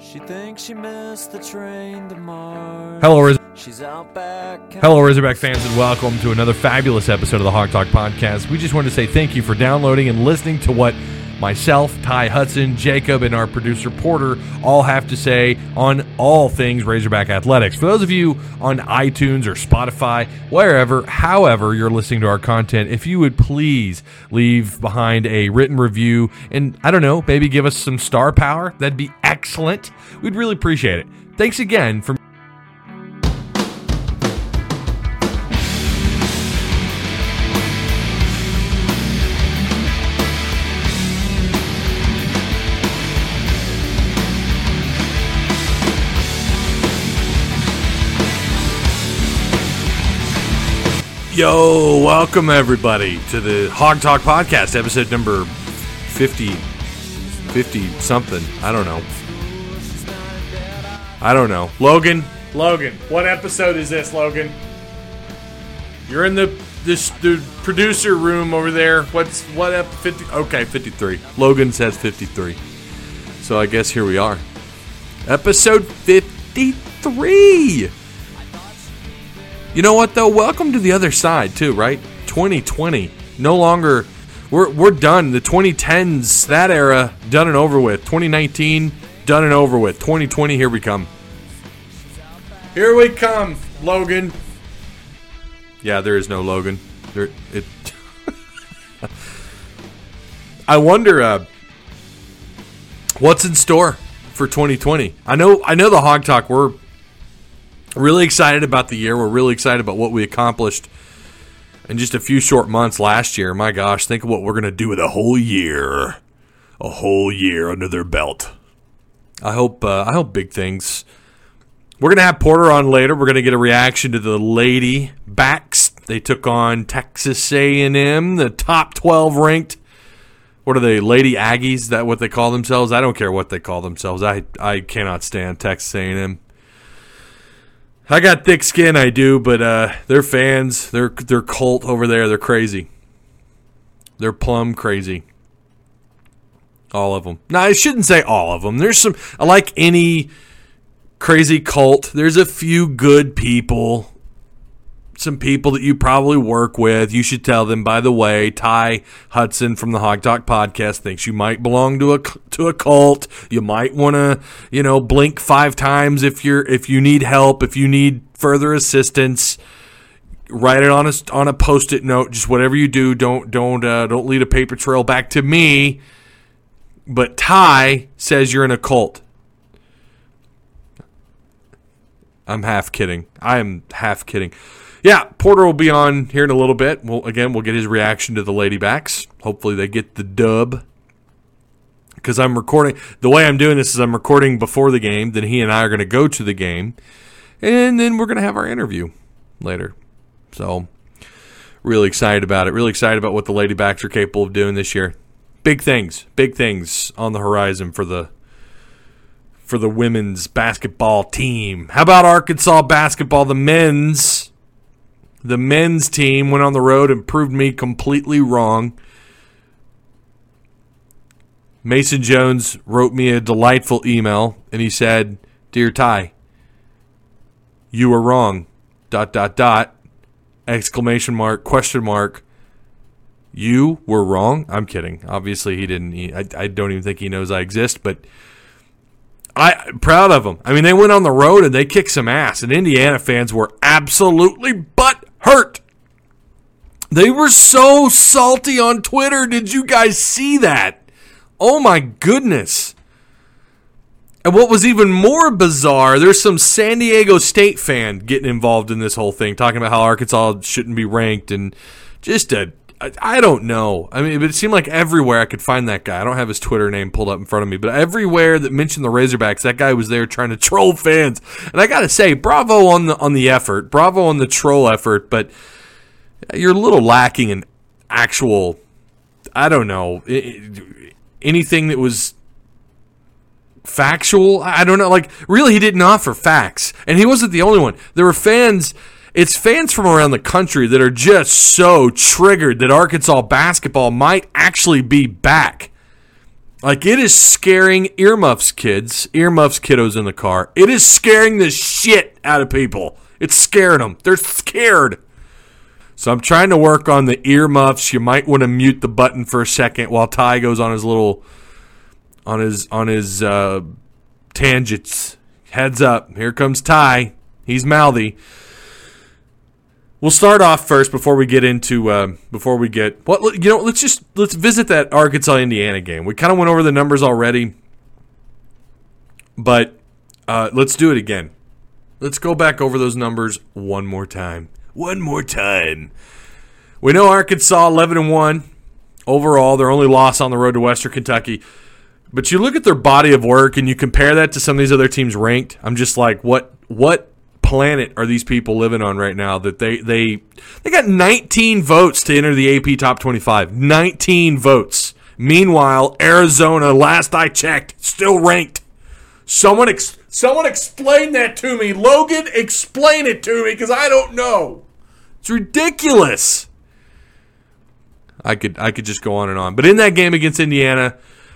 She thinks she missed the train to Mars. She's out back. Hello, Razorback fans, and welcome to another fabulous episode of the Hog Talk Podcast. We just wanted to say thank you for downloading and listening to what myself, Ty Hudson, Jacob, and our producer Porter all have to say on all things Razorback athletics. For those of you on iTunes or Spotify, wherever, however you're listening to our content, if you would please leave behind a written review and, I don't know, maybe give us some star power, that'd be excellent. We'd really appreciate it. Thanks again for Yo, welcome everybody to the Hog Talk Podcast, episode number 50 something. I don't know. Logan, what episode is this, Logan? You're in the producer room over there. What 50? Okay, 53. Logan says 53. So I guess here we are. Episode 53. You know what, though? Welcome to the other side, too, right? 2020. No longer... We're done. The 2010s, that era, done and over with. 2019, done and over with. 2020, here we come. Here we come, Logan. Yeah, there is no Logan. I wonder what's in store for 2020. I know the Hog Talk, we're really excited about the year. We're really excited about what we accomplished in just a few short months last year. My gosh, think of what we're going to do with a whole year. A whole year under their belt. I hope big things. We're going to have Porter on later. We're going to get a reaction to the Lady Backs. They took on Texas A&M, the top 12 ranked. What are they, Lady Aggies? Is that what they call themselves? I don't care what they call themselves. I cannot stand Texas A&M. I got thick skin, I do, but their fans, they're cult over there. They're crazy. They're plumb crazy. All of them. No, I shouldn't say all of them. There's some, like any crazy cult, there's a few good people. Some people that you probably work with. You should tell them, by the way, Ty Hudson from the Hog Talk Podcast thinks you might belong to a cult. You might want to, blink 5 times if you need help, if you need further assistance. Write it on a Post-it note. Just whatever you do, don't lead a paper trail back to me. But Ty says you're in a cult. I'm half kidding. I am half kidding. Yeah, Porter will be on here in a little bit. We'll get his reaction to the Lady Backs. Hopefully they get the dub. Because I'm recording. The way I'm doing this is I'm recording before the game. Then he and I are going to go to the game. And then we're going to have our interview later. So, really excited about it. Really excited about what the Lady Backs are capable of doing this year. Big things on the horizon for the women's basketball team. How about Arkansas basketball, the men's? The men's team went on the road and proved me completely wrong. Mason Jones wrote me a delightful email, and he said, "Dear Ty, you were wrong, ... exclamation mark, question mark. You were wrong?" I'm kidding. Obviously, he didn't. I don't even think he knows I exist, but I'm proud of them. I mean, they went on the road and they kicked some ass, and Indiana fans were absolutely butthurt. They were so salty on Twitter. Did you guys see that? Oh, my goodness. And what was even more bizarre, there's some San Diego State fan getting involved in this whole thing, talking about how Arkansas shouldn't be ranked, and just I don't know. I mean, it seemed like everywhere I could find that guy. I don't have his Twitter name pulled up in front of me, but everywhere that mentioned the Razorbacks, that guy was there trying to troll fans. And I got to say, bravo on the effort. Bravo on the troll effort, but you're a little lacking in actual, I don't know, anything that was factual. I don't know. Like, really, he didn't offer facts. And he wasn't the only one. There were fans. It's fans from around the country that are just so triggered that Arkansas basketball might actually be back. Like, it is scaring earmuffs kiddos in the car. It is scaring the shit out of people. It's scaring them. They're scared. So I'm trying to work on the earmuffs. You might want to mute the button for a second while Ty goes on his little, on his tangents. Heads up. Here comes Ty. He's mouthy. We'll start off first before we get into let's visit that Arkansas-Indiana game. We kind of went over the numbers already, but let's do it again. Let's go back over those numbers one more time. One more time. We know Arkansas 11-1 overall. Their only loss on the road to Western Kentucky. But you look at their body of work and you compare that to some of these other teams ranked. I'm just like, what planet are these people living on right now that they got 19 votes to enter the AP Top 25. 19 votes. Meanwhile, Arizona, last I checked, still ranked. Someone explain that to me. Logan, explain it to me because I don't know. It's ridiculous. I could just go on and on. But in that game against Indiana,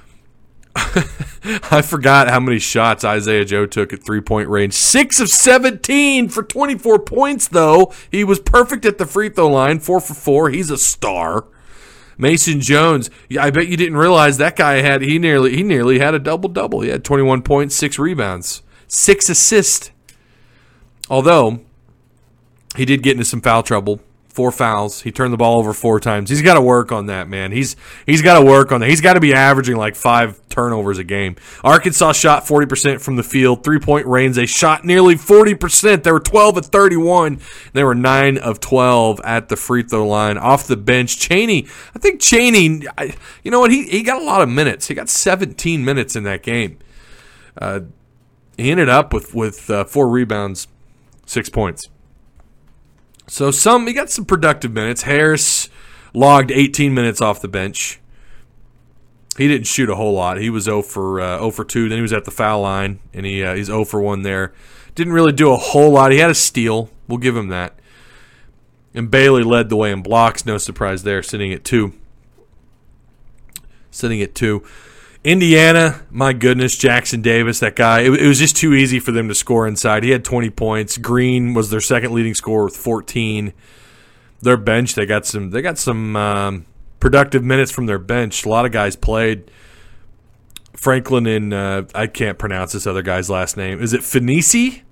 I forgot how many shots Isaiah Joe took at three-point range. 6 of 17 for 24 points, though. He was perfect at the free throw line, 4 for 4. He's a star. Mason Jones, I bet you didn't realize that guy he nearly had a double-double. He had 21 points, 6 rebounds, 6 assists. Although, he did get into some foul trouble. 4 fouls. He turned the ball over 4 times. He's got to work on that, man. He's got to work on that. He's got to be averaging like 5 turnovers a game. Arkansas shot 40% from the field. 3-point range. They shot nearly 40%. They were 12 of 31. They were 9 of 12 at the free throw line. Off the bench, Chaney. I think Chaney, you know what? He got a lot of minutes. He got 17 minutes in that game. He ended up with 4 rebounds, 6 points. So he got some productive minutes. Harris logged 18 minutes off the bench. He didn't shoot a whole lot. He was 0 for 2. Then he was at the foul line, and he's 0 for 1 there. Didn't really do a whole lot. He had a steal. We'll give him that. And Bailey led the way in blocks. No surprise there, sitting at 2. Indiana, my goodness, Jackson Davis, that guy. It was just too easy for them to score inside. He had 20 points. Green was their second leading scorer with 14. Their bench, they got some productive minutes from their bench. A lot of guys played. Franklin and I can't pronounce this other guy's last name. Is it Finisi?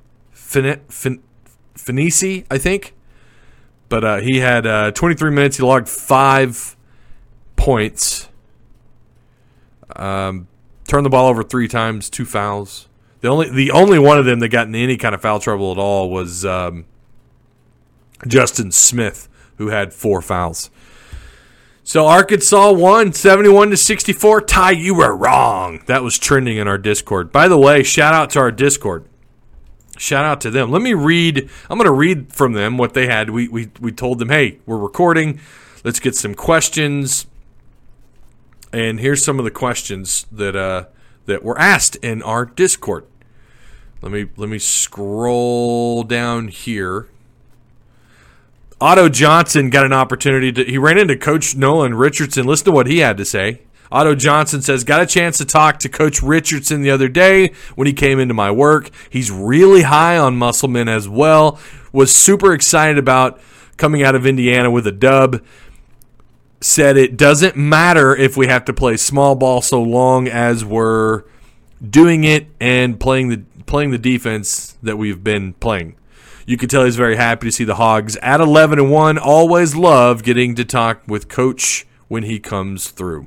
Finisi, I think. But he had 23 minutes. He logged 5 points. Turned the ball over 3 times, 2 fouls. The only one of them that got in any kind of foul trouble at all was Justin Smith, who had 4 fouls. So Arkansas won 71-64. Ty, you were wrong. That was trending in our Discord. By the way, shout out to our Discord. Shout out to them. Let me read. I'm going to read from them what they had. We told them, hey, we're recording. Let's get some questions. And here's some of the questions that were asked in our Discord. Let me scroll down here. Otto Johnson got an opportunity he ran into Coach Nolan Richardson. Listen to what he had to say. Otto Johnson says, got a chance to talk to Coach Richardson the other day when he came into my work. He's really high on Musselman as well. Was super excited about coming out of Indiana with a dub. Said it doesn't matter if we have to play small ball so long as we're doing it and playing the defense that we've been playing. You can tell he's very happy to see the Hogs at 11-1. Always love getting to talk with Coach when he comes through.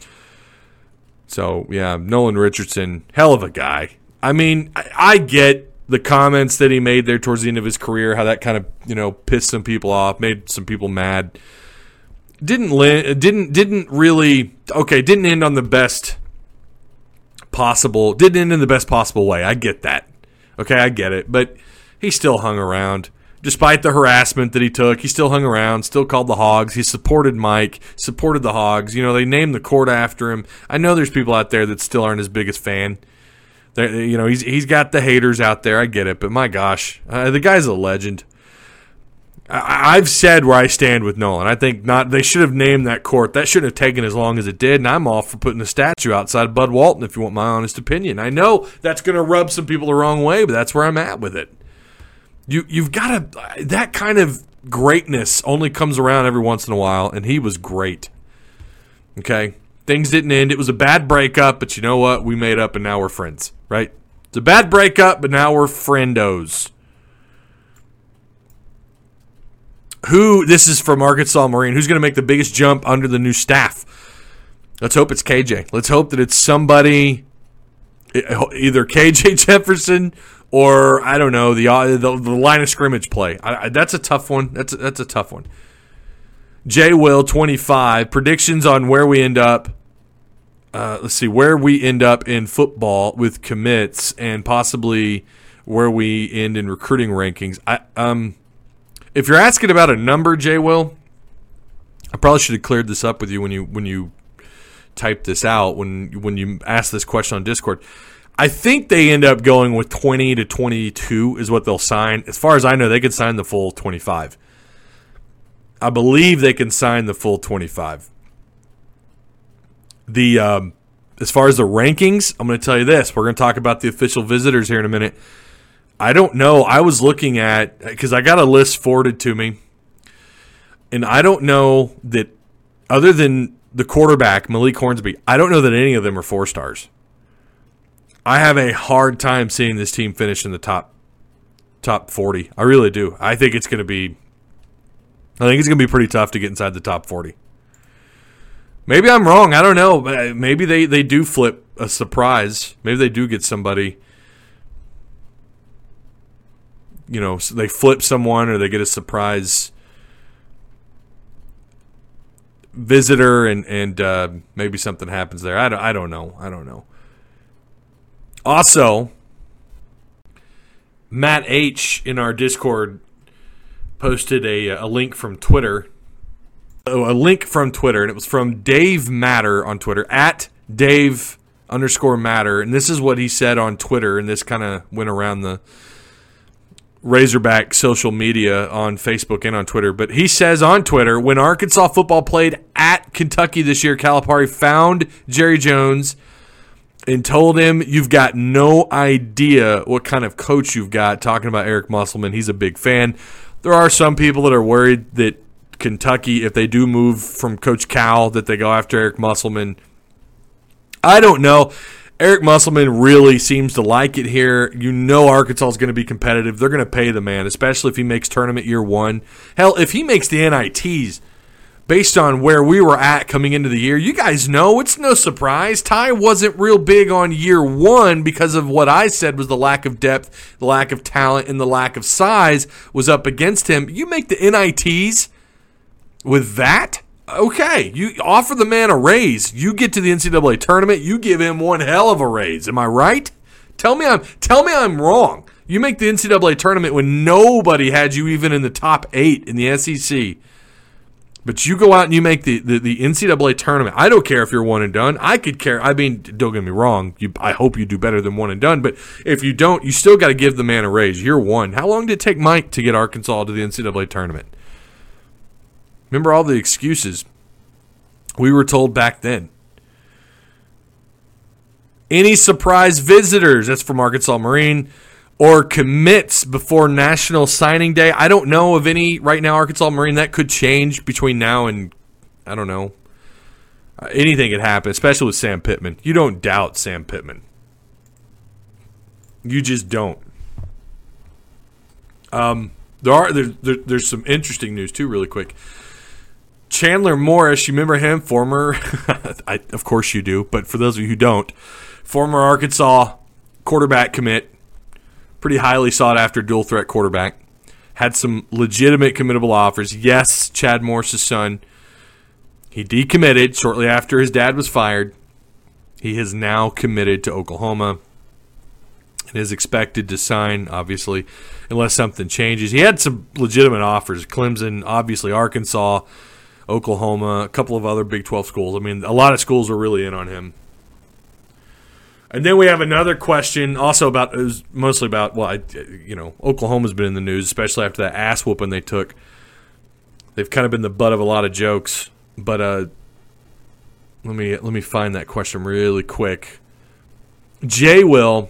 So, yeah, Nolan Richardson, hell of a guy. I mean, I get the comments that he made there towards the end of his career, how that kind of, pissed some people off, made some people mad. Didn't end on the best possible. Didn't end in the best possible way. I get that. Okay, I get it. But he still hung around. Despite the harassment that he took, he still hung around, still called the Hogs. He supported Mike, supported the Hogs. They named the court after him. I know there's people out there that still aren't his biggest fan. He's got the haters out there. I get it. But my gosh, the guy's a legend. I've said where I stand with Nolan. I think not. They should have named that court. That shouldn't have taken as long as it did, and I'm all for putting a statue outside Bud Walton, if you want my honest opinion. I know that's going to rub some people the wrong way, but that's where I'm at with it. You've got to – that kind of greatness only comes around every once in a while, and he was great. Okay? Things didn't end. It was a bad breakup, but you know what? We made up, and now we're friends, right? It's a bad breakup, but now we're friendos. This is from Arkansas Marine, who's going to make the biggest jump under the new staff? Let's hope it's KJ. Let's hope that it's somebody, either KJ Jefferson or, I don't know, the line of scrimmage play. That's a tough one. That's a tough one. J. Will, 25, predictions on where we end up. Let's see, where we end up in football with commits and possibly where we end in recruiting rankings. If you're asking about a number, Jay Will, I probably should have cleared this up with you when you typed this out, when you asked this question on Discord. I think they end up going with 20 to 22 is what they'll sign. As far as I know, they could sign the full 25. I believe they can sign the full 25. As far as the rankings, I'm going to tell you this. We're going to talk about the official visitors here in a minute. I don't know. I was looking at, because I got a list forwarded to me, and I don't know that, other than the quarterback, Malik Hornsby, I don't know that any of them are 4 stars. I have a hard time seeing this team finish in the top 40. I really do. I think it's going to be pretty tough to get inside the top 40. Maybe I'm wrong. I don't know. Maybe they do flip a surprise. Maybe they do get somebody. You know, so they flip someone or they get a surprise visitor and maybe something happens there. I don't know. Also, Matt H. in our Discord posted a link from Twitter. A link from Twitter, and it was from Dave Matter on Twitter, at Dave_Matter. And this is what he said on Twitter, and this kind of went around the Razorback social media on Facebook and on Twitter. But he says on Twitter, when Arkansas football played at Kentucky this year, Calipari found Jerry Jones and told him, you've got no idea what kind of coach you've got, talking about Eric Musselman. He's a big fan. There are some people that are worried that Kentucky, if they do move from Coach Cal, that they go after Eric Musselman. I don't know. Eric Musselman really seems to like it here. You know Arkansas is going to be competitive. They're going to pay the man, especially if he makes tournament year 1. Hell, if he makes the NITs based on where we were at coming into the year, you guys know it's no surprise. Ty wasn't real big on year 1 because of what I said was the lack of depth, the lack of talent, and the lack of size was up against him. You make the NITs with that? Okay, you offer the man a raise. You get to the NCAA tournament, you give him one hell of a raise. Am I right? Tell me I'm wrong. You make the NCAA tournament when nobody had you even in the top 8 in the SEC. But you go out and you make the NCAA tournament. I don't care if you're one and done. I could care. I mean, don't get me wrong. I hope you do better than one and done. But if you don't, you still got to give the man a raise. Year 1. How long did it take Mike to get Arkansas to the NCAA tournament? Remember all the excuses we were told back then. Any surprise visitors, that's from Arkansas Marine, or commits before National Signing Day? I don't know of any right now, Arkansas Marine. That could change between now and, I don't know. Anything could happen, especially with Sam Pittman. You don't doubt Sam Pittman. You just don't. There's some interesting news, too, really quick. Chandler Morris, you remember him? Former, of course you do, but for those of you who don't, former Arkansas quarterback commit, pretty highly sought after dual threat quarterback, had some legitimate committable offers. Yes, Chad Morris's son. He decommitted shortly after his dad was fired. He has now committed to Oklahoma and is expected to sign, obviously, unless something changes. He had some legitimate offers. Clemson, obviously Arkansas, Oklahoma, a couple of other Big 12 schools. I mean, a lot of schools are really in on him. And then we have another question also about, it was mostly about, Oklahoma's been in the news, especially after that ass whooping they took they've kind of been the butt of a lot of jokes. But let me find that question really quick. Jay Will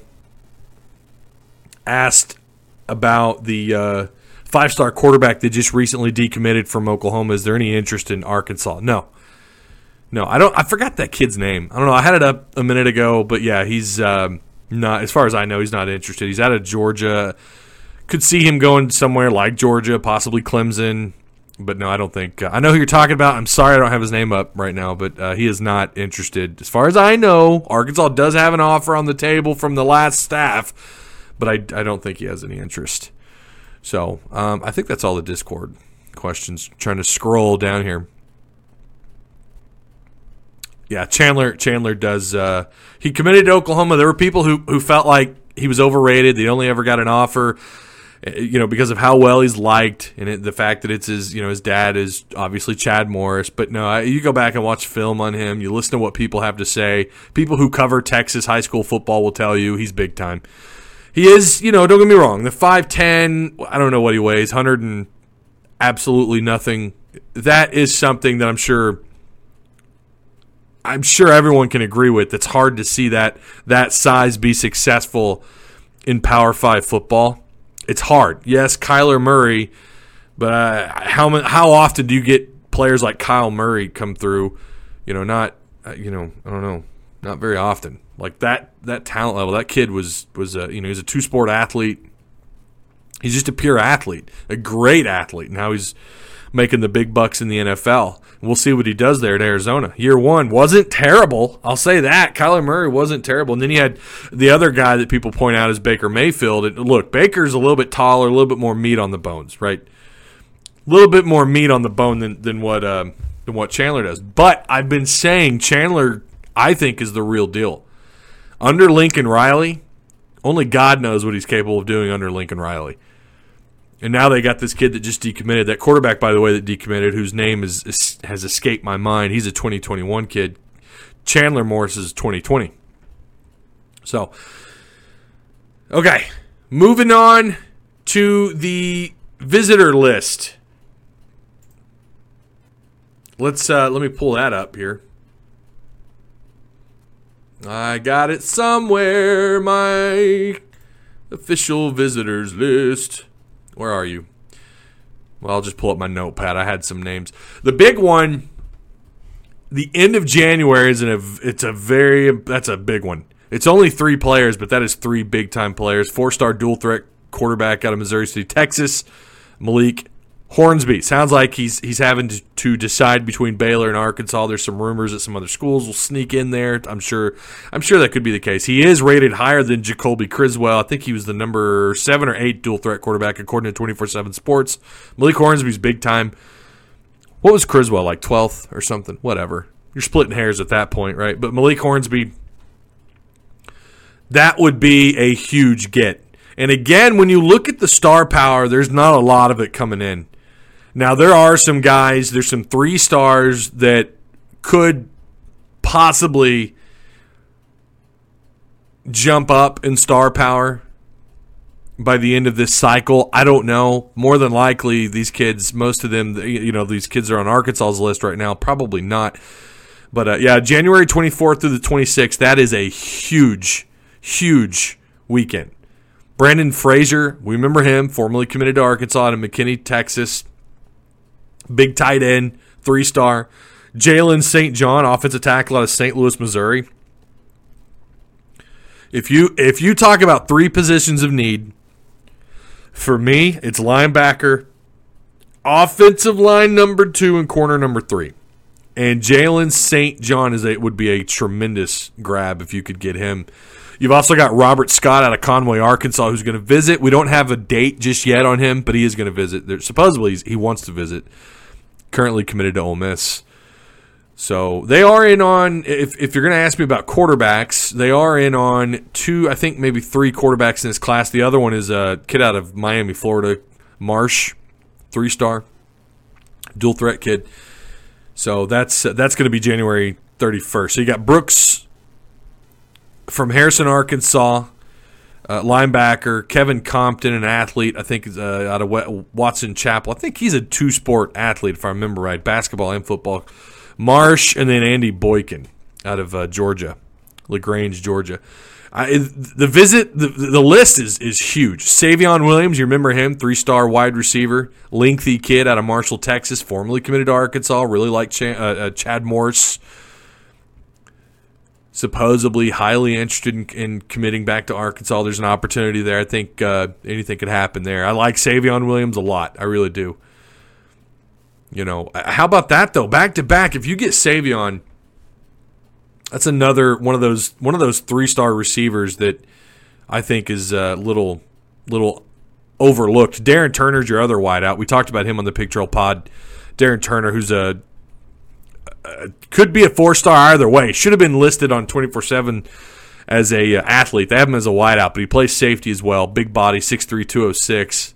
asked about the 5-star quarterback that just recently decommitted from Oklahoma. Is there any interest in Arkansas? No, I don't. I forgot that kid's name. I don't know. I had it up a minute ago, but yeah, he's not. As far as I know, he's not interested. He's out of Georgia. Could see him going somewhere like Georgia, possibly Clemson. But no, I don't think. I know who you're talking about. I'm sorry I don't have his name up right now, but he is not interested. As far as I know, Arkansas does have an offer on the table from the last staff, but I don't think he has any interest. So I think that's all the Discord questions. Trying to scroll down here. Yeah, Chandler does. He committed to Oklahoma. There were people who felt like he was overrated. They only ever got an offer, because of how well he's liked and the fact that it's his dad is obviously Chad Morris. But no, you go back and watch film on him. You listen to what people have to say. People who cover Texas high school football will tell you he's big time. He is, don't get me wrong, the 5'10", I don't know what he weighs, 100 and absolutely nothing. That is something that I'm sure everyone can agree with. It's hard to see that size be successful in Power 5 football. It's hard. Yes, Kyler Murray, but how often do you get players like Kyle Murray come through? I don't know, not very often. Like that talent level, that kid was he's a 2-sport athlete. He's just a pure athlete, a great athlete. Now he's making the big bucks in the NFL. We'll see what he does there at Arizona. Year one wasn't terrible. I'll say that. Kyler Murray wasn't terrible. And then you had the other guy that people point out is Baker Mayfield. And look, Baker's a little bit taller, a little bit more meat on the bones, right? A little bit more meat on the bone than what Chandler does. But I've been saying Chandler, I think, is the real deal. Under Lincoln Riley, only God knows what he's capable of doing under Lincoln Riley. And now they got this kid that just decommitted. That quarterback, by the way, that decommitted, whose name has escaped my mind. He's a 2021 kid. Chandler Morris is 2020. So, okay. Moving on to the visitor list. Let me pull that up here. I got it somewhere, my official visitors list. Where are you? Well, I'll just pull up my notepad. I had some names. The big one, the end of January that's a big one. It's only 3 players, but that is 3 big-time players. 4-star dual-threat quarterback out of Missouri City, Texas, Malik Hornsby. Sounds like he's having to decide between Baylor and Arkansas. There's some rumors that some other schools will sneak in there. I'm sure that could be the case. He is rated higher than Jacoby Criswell. I think he was the number 7 or 8 dual threat quarterback according to 24/7 Sports. Malik Hornsby's big time. What was Criswell, like 12th or something? Whatever. You're splitting hairs at that point, right? But Malik Hornsby, that would be a huge get. And again, when you look at the star power, there's not a lot of it coming in. Now, there are some guys, there's some 3 stars that could possibly jump up in star power by the end of this cycle. I don't know. More than likely, these kids, most of them, these kids are on Arkansas's list right now. Probably not. But, January 24th through the 26th, that is a huge, huge weekend. Brandon Frazier, we remember him, formerly committed to Arkansas in McKinney, Texas. Big tight end, 3-star. Jalen St. John, offensive tackle out of St. Louis, Missouri. If you talk about 3 positions of need, for me, it's linebacker, offensive line number 2, and corner number 3. And Jalen St. John would be a tremendous grab if you could get him. You've also got Robert Scott out of Conway, Arkansas, who's going to visit. We don't have a date just yet on him, but he is going to visit. Supposedly, he wants to visit. Currently committed to Ole Miss. So they are in on, if you're going to ask me about quarterbacks, they are in on 2, I think maybe 3 quarterbacks in this class. The other one is a kid out of Miami, Florida, Marsh, 3-star, dual threat kid. So that's going to be January 31st. So you got Brooks from Harrison, Arkansas. linebacker. Kevin Compton, an athlete, I think is out of Watson Chapel. I think he's a two-sport athlete, if I remember right, basketball and football. Marsh, and then Andy Boykin out of Georgia, LaGrange, Georgia. The list is huge. Savion Williams, you remember him, 3-star wide receiver, lengthy kid out of Marshall, Texas, formerly committed to Arkansas, really like Chad Morris. Supposedly highly interested in committing back to Arkansas. There's an opportunity there. I think anything could happen there. I like Savion Williams a lot. I really do. How about that though? Back to back. If you get Savion, that's another one of those 3-star receivers that I think is a little overlooked. Darren Turner's your other wideout. We talked about him on the Pig Trail Pod. Darren Turner, who's could be a 4-star either way. Should have been listed on 24/7 as a athlete. They have him as a wideout, but he plays safety as well. Big body, 6'3", 206.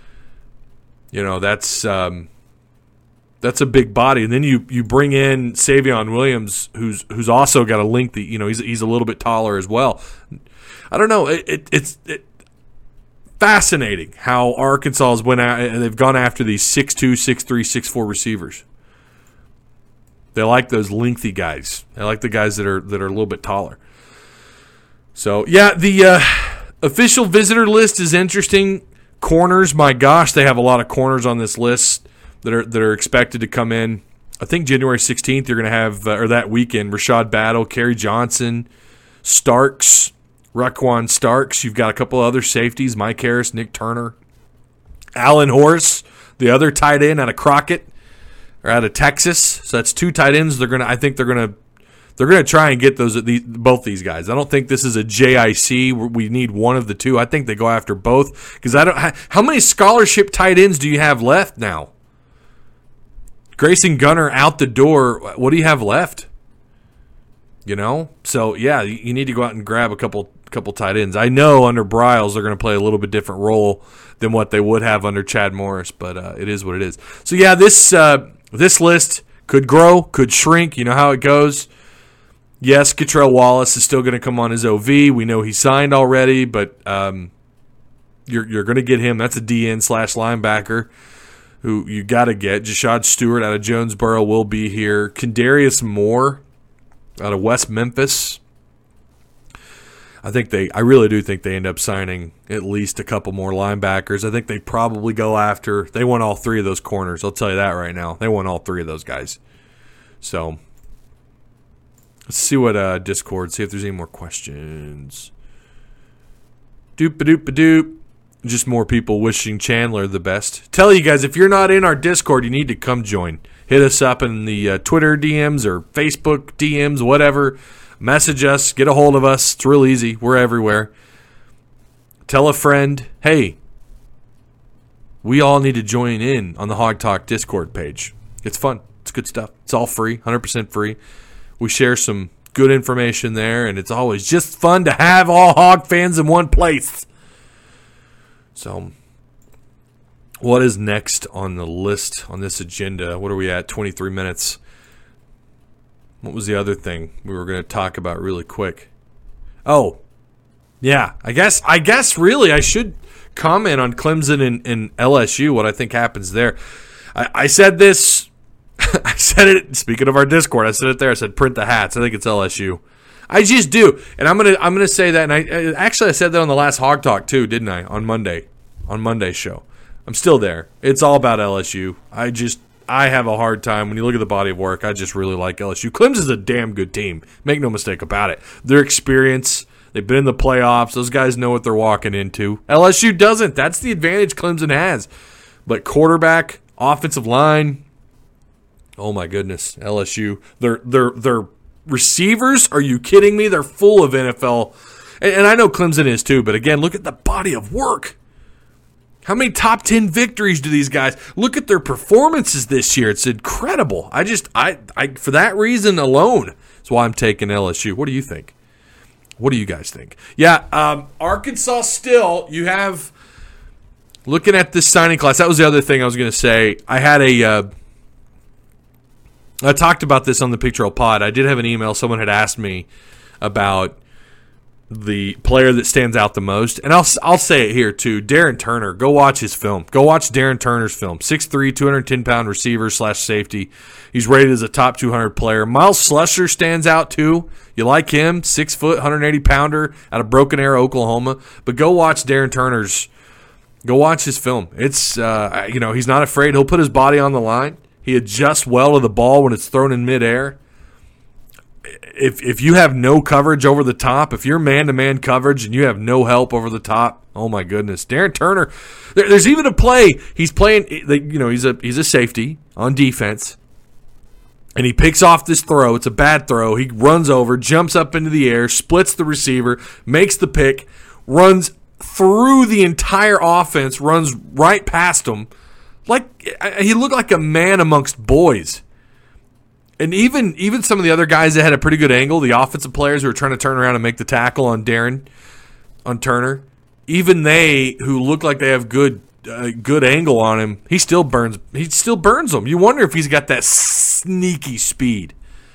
That's a big body. And then you bring in Savion Williams, who's also got a lengthy. He's a little bit taller as well. I don't know. It's fascinating how Arkansas has went out and they've gone after these 6'2", 6'3", 6'4" receivers. They like those lengthy guys. They like the guys that are a little bit taller. So, yeah, the official visitor list is interesting. Corners, my gosh, they have a lot of corners on this list that are expected to come in. I think January 16th you're going to have, or that weekend, Rashad Battle, Kerry Johnson, Starks, Raquan Starks. You've got a couple other safeties, Mike Harris, Nick Turner. Alan Horace, the other tight end out of Crockett. Or out of Texas, so that's 2 tight ends. I think they're gonna try and get both these guys. I don't think this is a JIC. We need one of the two. I think they go after both because how many scholarship tight ends do you have left now? Grayson Gunner out the door. What do you have left? So yeah, you need to go out and grab a couple tight ends. I know under Bryles they're going to play a little bit different role than what they would have under Chad Morris, but it is what it is. So yeah, this list could grow, could shrink. You know how it goes. Yes, Catrell Wallace is still going to come on his OV. We know he signed already, but you're going to get him. That's a DN/linebacker who you got to get. Jashad Stewart out of Jonesboro will be here. Kendarius Moore out of West Memphis. I really do think they end up signing at least a couple more linebackers. I think they probably they want all 3 of those corners. I'll tell you that right now. They want all 3 of those guys. So let's see what Discord, see if there's any more questions. Doop-a-doop-a-doop. Just more people wishing Chandler the best. Tell you guys, if you're not in our Discord, you need to come join. Hit us up in the Twitter DMs or Facebook DMs, whatever. Message us, get a hold of us. It's real easy. We're everywhere. Tell a friend, hey, we all need to join in on the Hog Talk Discord page. It's fun. It's good stuff. It's all free, 100% free. We share some good information there, and it's always just fun to have all Hog fans in one place. So, what is next on the list, on this agenda? What are we at? 23 minutes. What was the other thing we were going to talk about really quick? Oh, yeah. I guess really I should comment on Clemson and LSU, what I think happens there. I said this. I said it. Speaking of our Discord, I said it there. I said print the hats. I think it's LSU. I just do, and I'm gonna say that. And I said that on the last Hog Talk too, didn't I? On Monday's show. I'm still there. It's all about LSU. I have a hard time when you look at the body of work. I just really like LSU. Clemson's a damn good team. Make no mistake about it. Their experience, they've been in the playoffs. Those guys know what they're walking into. LSU doesn't. That's the advantage Clemson has. But quarterback, offensive line, oh my goodness, LSU. Their receivers, are you kidding me? They're full of NFL. And I know Clemson is too, but again, look at the body of work. How many top 10 victories do these guys? Look at their performances this year. It's incredible. I for that reason alone, that's why I'm taking LSU. What do you think? What do you guys think? Yeah, Arkansas still, you have, looking at this signing class, that was the other thing I was going to say. I had I talked about this on the Pig Trail Pod. I did have an email. Someone had asked me about the player that stands out the most. And I'll say it here too. Darren Turner, go watch his film. Go watch Darren Turner's film. 6'3", 210-pound receiver / safety. He's rated as a top 200 player. Miles Slusher stands out too. You like him? 6 foot, 180-pounder out of Broken Arrow, Oklahoma. But go watch Darren Turner's. Go watch his film. It's he's not afraid. He'll put his body on the line. He adjusts well to the ball when it's thrown in midair. If you have no coverage over the top, if you're man-to-man coverage and you have no help over the top, oh my goodness, Darren Turner. There's even a play he's playing. He's a safety on defense, and he picks off this throw. It's a bad throw. He runs over, jumps up into the air, splits the receiver, makes the pick, runs through the entire offense, runs right past him. Like he looked like a man amongst boys. And even some of the other guys that had a pretty good angle, the offensive players who were trying to turn around and make the tackle on Turner, even they who look like they have good angle on him, he still burns them. You wonder if he's got that sneaky speed,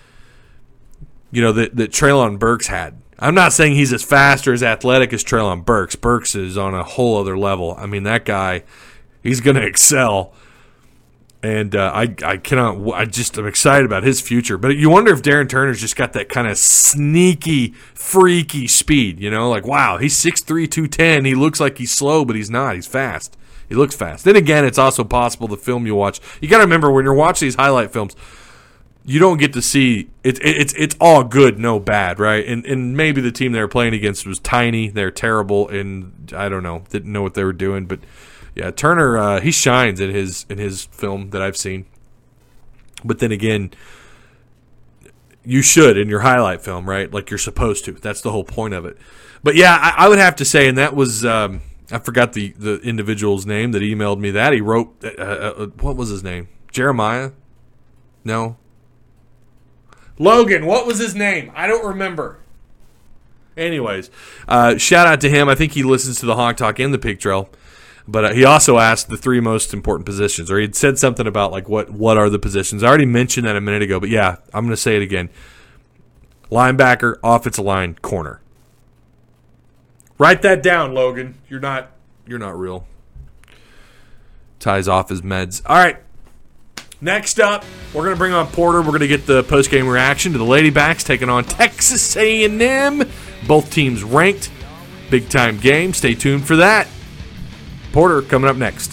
that Treylon Burks had. I'm not saying he's as fast or as athletic as Treylon Burks. Burks is on a whole other level. I mean, that guy, he's going to excel. And I'm excited about his future. But you wonder if Darren Turner's just got that kind of sneaky, freaky speed, like, wow, he's 6'3", 210. He looks like he's slow, but he's not. He's fast. He looks fast. Then again, it's also possible the film you watch. You got to remember, when you're watching these highlight films, you don't get to see it's all good, no bad, right? And maybe the team they were playing against was tiny. They're terrible, and I don't know, didn't know what they were doing, but yeah, Turner, he shines in his film that I've seen. But then again, you should in your highlight film, right? Like you're supposed to. That's the whole point of it. But yeah, I would have to say, and that was I forgot the individual's name that emailed me that. He wrote, what was his name? Jeremiah? No. Logan, what was his name? I don't remember. Anyways, shout out to him. I think he listens to the Hawk Talk and the Pig Trail. But he also asked the 3 most important positions, or he had said something about like what are the positions. I already mentioned that a minute ago, but yeah, I'm going to say it again. Linebacker, offensive line, corner. Write that down, Logan. You're not real. Ties off his meds. All right. Next up, we're going to bring on Porter. We're going to get the post-game reaction to the Ladybacks taking on Texas A&M. Both teams ranked. Big-time game. Stay tuned for that. Porter coming up next. She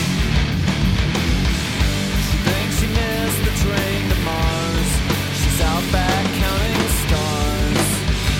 thinks she missed the train to Mars. She's out back counting stars.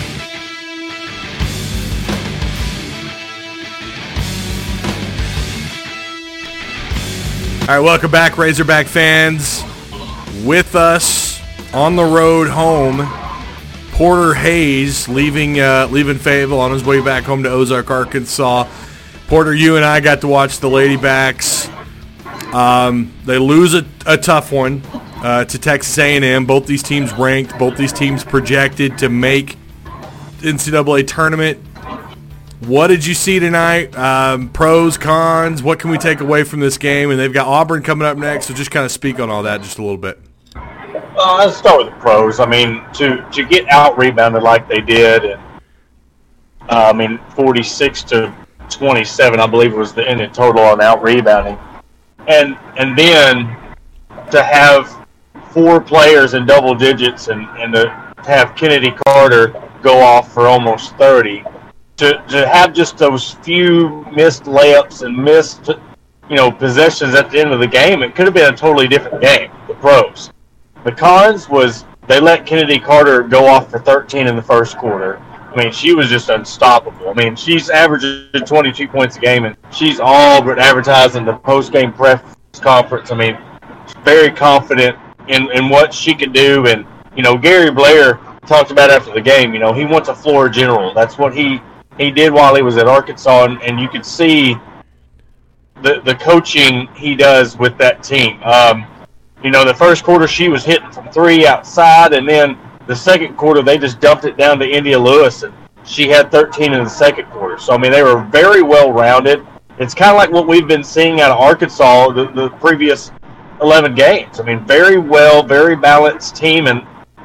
All right, welcome back, Razorback fans. With us on the road home, Porter Hayes leaving Fayetteville on his way back home to Ozark, Arkansas. Porter, you and I got to watch the Ladybacks. They lose a tough one to Texas A&M. Both these teams ranked. Both these teams projected to make NCAA tournament. What did you see tonight? Pros, cons, what can we take away from this game? And they've got Auburn coming up next, so just kind of speak on all that just a little bit. Let's start with the pros. I mean, to get out-rebounded like they did, and 46-27, I believe, was the ending total on out-rebounding. And then to have 4 players in double digits and to have Kennedy Carter go off for almost 30, to have just those few missed layups and missed possessions at the end of the game, it could have been a totally different game, the pros. The cons was they let Kennedy Carter go off for 13 in the first quarter. I mean, she was just unstoppable. I mean, she's averaging 22 points a game, and she's all but advertising the post-game press conference. I mean, she's very confident in what she could do. And, Gary Blair talked about after the game, he wants a floor general. That's what he did while he was at Arkansas, and you could see the coaching he does with that team. The first quarter she was hitting from 3 outside, and then the second quarter, they just dumped it down to India Lewis, and she had 13 in the second quarter. So, they were very well-rounded. It's kind of like what we've been seeing out of Arkansas the previous 11 games. Very balanced team, and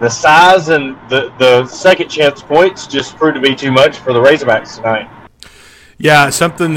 the size and the second chance points just proved to be too much for the Razorbacks tonight. Yeah, something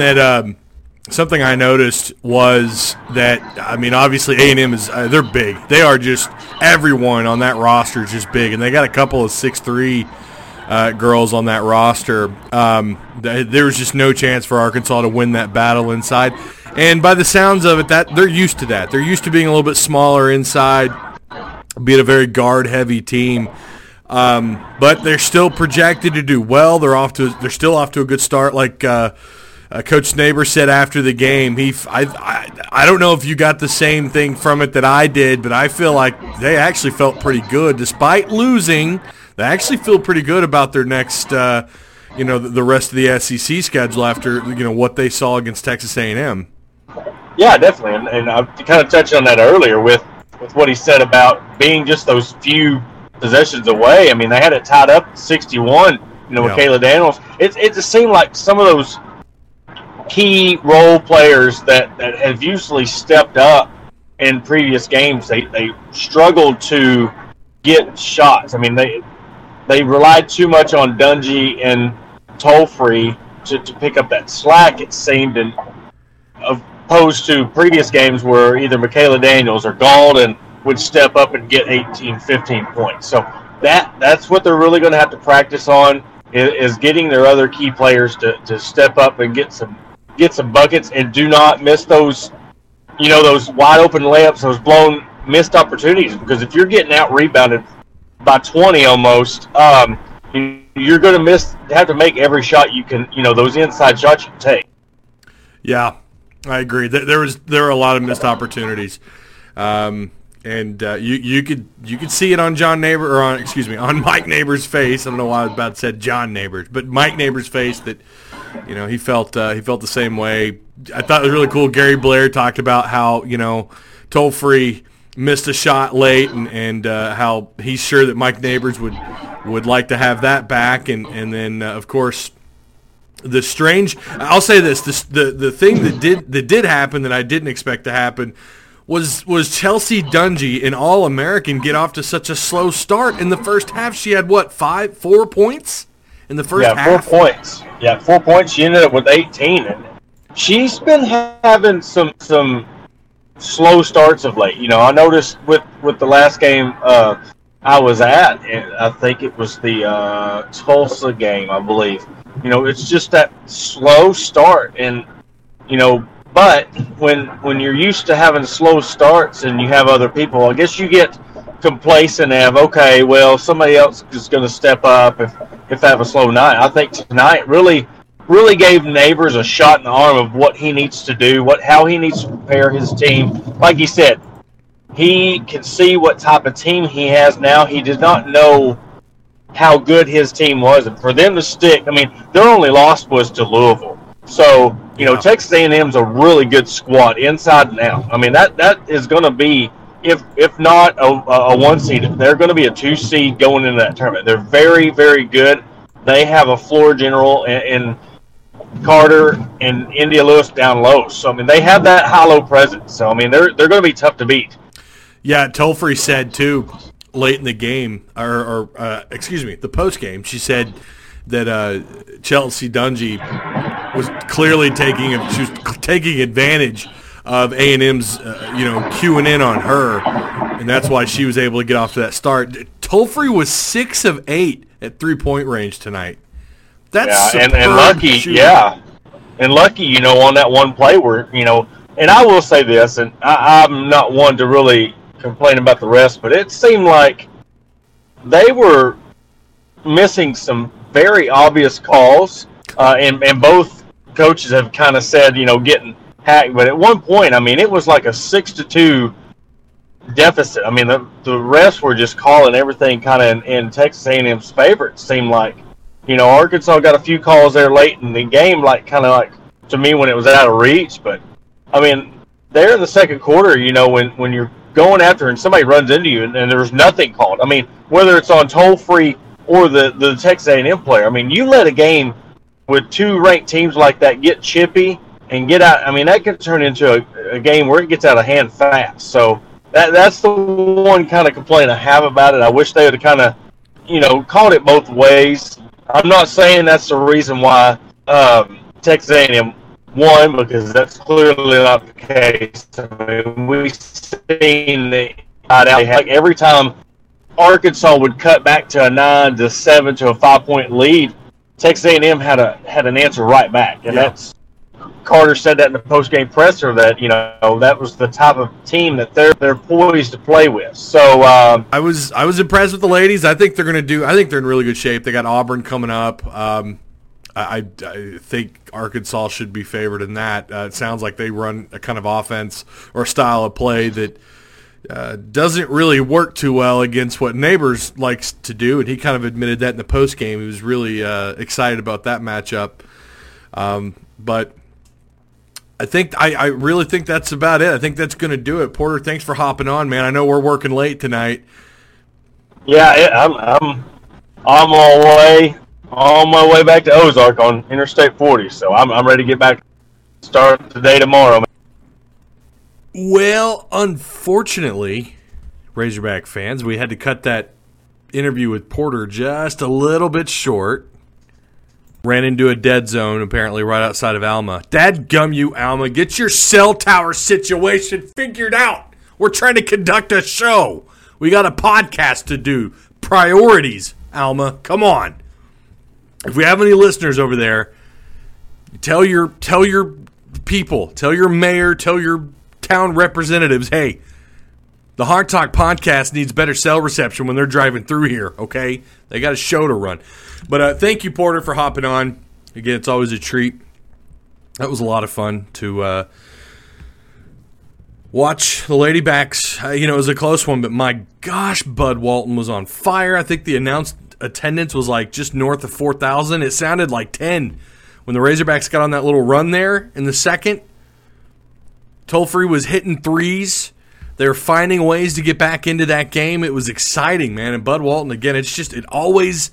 I noticed was that, I mean, obviously A&M is they're big. They are just, everyone on that roster is just big, and they got a couple of 6'3" girls on that roster. There was just no chance for Arkansas to win that battle inside. And by the sounds of it, that they're used to that. They're used to being a little bit smaller inside, being a very guard-heavy team. But they're still projected to do well. They're still off to a good start. Like Coach Neighbor said after the game, I don't know if you got the same thing from it that I did, but I feel like they actually felt pretty good despite losing. They actually feel pretty good about their next, the rest of the SEC schedule after what they saw against Texas A&M. Yeah, definitely, and I kind of touched on that earlier with what he said about being just those few possessions away. I mean, they had it tied up at 61. With Kayla Daniels, it just seemed like some of those key role players that have usually stepped up in previous games, they struggled to get shots. I mean, they relied too much on Dungy and Tollfree to pick up that slack, it seemed, and opposed to previous games where either Michaela Daniels or Galden would step up and get 18, 15 points. So that's what they're really going to have to practice on is getting their other key players to step up and get some buckets, and do not miss those wide open layups, those blown missed opportunities, because if you're getting out rebounded by 20 almost, you're going to have to make every shot you can, those inside shots you can take. Yeah, I agree. There were a lot of missed opportunities. And you could see it on on Mike Neighbors' face. I don't know why I was about to say John Neighbors, but Mike Neighbors' face that he felt the same way. I thought it was really cool. Gary Blair talked about how Tollfree missed a shot late, and how he's sure that Mike Neighbors would like to have that back, and then of course the strange. I'll say this: the thing that did happen that I didn't expect to happen was Chelsea Dungy, an All-American, get off to such a slow start in the first half. She had 4 points in the first half. Yeah, 4 points. Yeah, 4 points. She ended up with 18, and she's been having some slow starts of late. I noticed with the last game I was at, and I think it was the Tulsa game, I believe. It's just that slow start, and but when you're used to having slow starts and you have other people, I guess you get complacent and have, okay, well, somebody else is going to step up if I have a slow night. I think tonight really gave Neighbors a shot in the arm of what he needs to do, how he needs to prepare his team. Like he said, he can see what type of team he has now. He did not know how good his team was, and for them to stick, I mean, their only loss was to Louisville. So, Texas A&M's a really good squad inside and out. I mean, that is going to be, if not a 1 seed, they're going to be a 2 seed going into that tournament. They're very, very good. They have a floor general in Carter and India Lewis down low. So, I mean, they have that high-low presence. So, I mean, they're going to be tough to beat. Yeah, Tollfree said, too, late in the game, the post-game, she said that Chelsea Dungy was clearly taking advantage of A&M's, queuing in on her, and that's why she was able to get off to that start. Tollfree was 6 of 8 at 3-point range tonight. That's and lucky, shooting. Yeah, and lucky, on that one play where, and I will say this, and I'm not one to really complain about the rest, but it seemed like they were missing some very obvious calls, and both coaches have kind of said, getting hacked. But at one point, I mean, it was like a 6-2 deficit. I mean, the refs were just calling everything kind of in Texas A&M's favor. It seemed like, Arkansas got a few calls there late in the game, to me when it was out of reach. But I mean, there in the second quarter, when you're going after and somebody runs into you and there's nothing called. I mean, whether it's on Tollfree or the Texas A&M player. I mean, you let a game with 2 ranked teams like that get chippy and get out. I mean, that could turn into a game where it gets out of hand fast. So that's the one kind of complaint I have about it. I wish they would have kind of, called it both ways. I'm not saying that's the reason why Texas A&M won, because that's clearly not the case. I mean, we've seen like every time Arkansas would cut back to a 9 to 7 to a 5-point lead, Texas A&M had an answer right back, and that's Carter said that in the post-game presser that that was the type of team that they're poised to play with. So I was impressed with the ladies. I think they're in really good shape. They got Auburn coming up. I think Arkansas should be favored in that. It sounds like they run a kind of offense or style of play that doesn't really work too well against what Neighbors likes to do, and he kind of admitted that in the post game. He was really excited about that matchup. But I really think that's about it. I think that's going to do it. Porter, thanks for hopping on, man. I know we're working late tonight. Yeah, I'm on my way back to Ozark on Interstate 40, so I'm ready to get back. Start the day tomorrow. Well, unfortunately, Razorback fans, we had to cut that interview with Porter just a little bit short. Ran into a dead zone, apparently, right outside of Alma. Dadgum you, Alma. Get your cell tower situation figured out. We're trying to conduct a show. We got a podcast to do. Priorities, Alma. Come on. If we have any listeners over there, tell your people, tell your mayor, tell your town representatives, hey, the Hawk Talk podcast needs better cell reception when they're driving through here, okay? They got a show to run. But thank you, Porter, for hopping on. Again, it's always a treat. That was a lot of fun to watch the Ladybacks. It was a close one, but my gosh, Bud Walton was on fire. I think the announced attendance was like just north of 4,000. It sounded like 10 when the Razorbacks got on that little run there in the second. Tolfree was hitting threes. They were finding ways to get back into that game. It was exciting, man. And Bud Walton, again, it always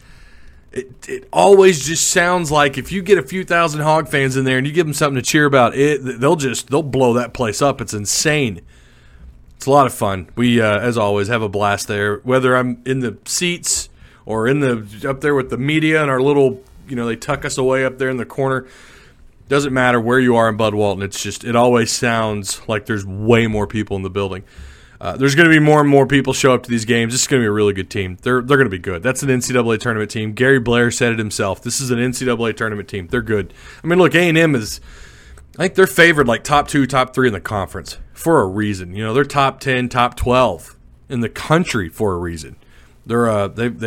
just sounds like if you get a few thousand Hog fans in there and you give them something to cheer about, they'll blow that place up. It's insane. It's a lot of fun. We, as always, have a blast there. Whether I'm in the seats or up there with the media and our little, they tuck us away up there in the corner. Doesn't matter where you are in Bud Walton. It always sounds like there's way more people in the building. There's going to be more and more people show up to these games. This is going to be a really good team. They're going to be good. That's an NCAA tournament team. Gary Blair said it himself. This is an NCAA tournament team. They're good. I mean, look, A&M is, I think they're favored like top 2, top 3 in the conference for a reason. They're top 10, top 12 in the country for a reason. They're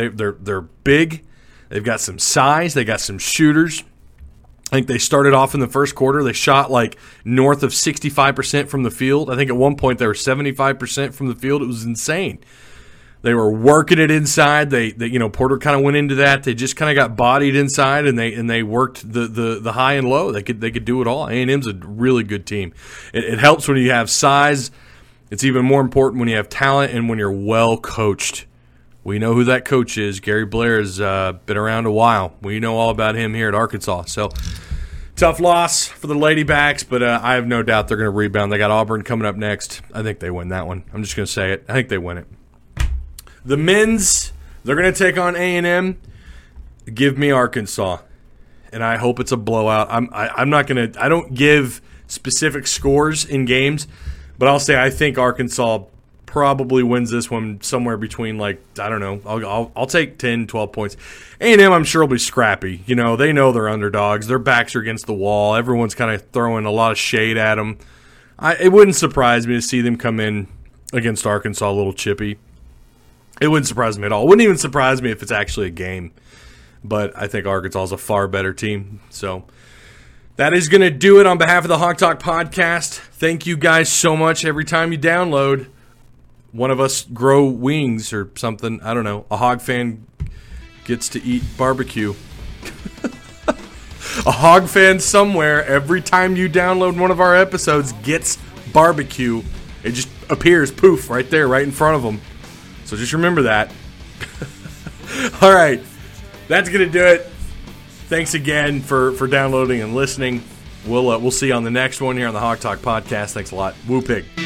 big. They've got some size. They got some shooters. I think they started off in the first quarter. They shot like north of 65% from the field. I think at one point they were 75% from the field. It was insane. They were working it inside. They Porter kind of went into that. They just kind of got bodied inside, and they worked the high and low. They could do it all. A&M's a really good team. It helps when you have size. It's even more important when you have talent and when you're well coached. We know who that coach is. Gary Blair has been around a while. We know all about him here at Arkansas. So, tough loss for the Ladybacks, but I have no doubt they're going to rebound. They got Auburn coming up next. I think they win that one. I'm just going to say it. I think they win it. The men's, they're going to take on A&M. Give me Arkansas, and I hope it's a blowout. I'm not going to – I don't give specific scores in games, but I'll say I think Arkansas – probably wins this one somewhere between, like, I don't know. I'll take 10, 12 points. A&M, I'm sure, will be scrappy. They know they're underdogs. Their backs are against the wall. Everyone's kind of throwing a lot of shade at them. It wouldn't surprise me to see them come in against Arkansas a little chippy. It wouldn't surprise me at all. It wouldn't even surprise me if it's actually a game. But I think Arkansas is a far better team. So that is going to do it on behalf of the Hawk Talk podcast. Thank you guys so much. Every time you download, one of us grow wings or something. I don't know. A Hog fan gets to eat barbecue. A Hog fan somewhere, every time you download one of our episodes, gets barbecue. It just appears, poof, right there, right in front of them. So just remember that. All right. That's going to do it. Thanks again for downloading and listening. We'll see you on the next one here on the Hawk Talk podcast. Thanks a lot. Woo pig.